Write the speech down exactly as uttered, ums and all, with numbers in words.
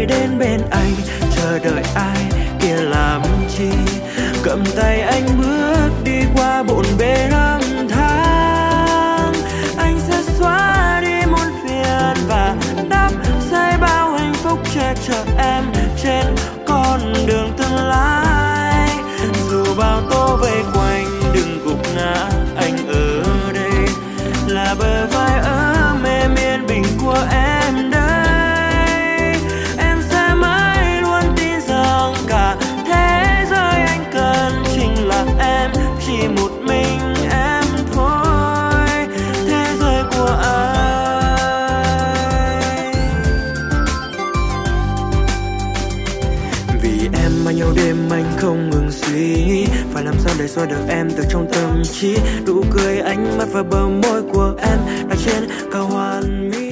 đến bên anh, chờ đợi ai kia làm chi. Cầm tay anh bước đi qua bộn bề năm tháng, anh sẽ xóa đi muôn phiền và đắp xây bao hạnh phúc che chở em trên con đường tương lai. Dù bao tố vây quanh đừng gục ngã, anh ở đây là bờ vai ấm êm yên bình của em đây. Em sẽ mãi luôn tin rằng cả thế giới anh cần chính là em, chỉ một mình em thôi, thế giới của anh. Vì em mà nhiều đêm anh không ngừng suy nghĩ, phải làm sao để xóa được em từ trong tâm trí. Nụ cười ánh mắt và bờ môi của em đặt trên cao hoàn mỹ.